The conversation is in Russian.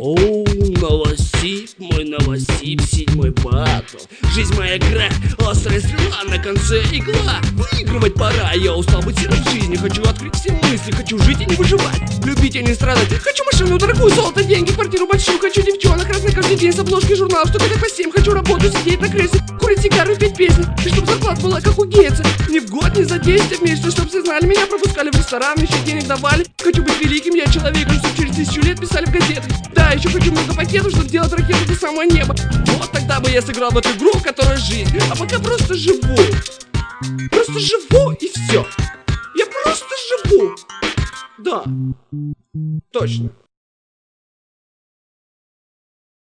Оу, Новосиб, мой Новосиб, 7-й батл. Жизнь моя игра, острая стрела, на конце игла. Выигрывать пора, я устал быть серой в жизни. Хочу открыть все мысли, хочу жить и не выживать, любить и не страдать. Хочу машину дорогую, золото, деньги, квартиру большую. Хочу девчонок разных каждый день с обложки журнала, что так по 7. Хочу работу, сидеть на кресле, курить сигару, петь песни. И чтоб зарплата была как у Гейтса, не в год, не за 10, а в месяц. Чтоб все знали, меня пропускали в ресторан, еще денег давали. Хочу быть великим я человеком, чтоб через 1000 лет писали в газетах. Да, еще хочу много пакетов, чтобы делать ракету до самого неба. Вот тогда бы я сыграл в эту игру, которая жизнь. А пока просто живу. Просто живу и все. Я просто живу. Да, точно.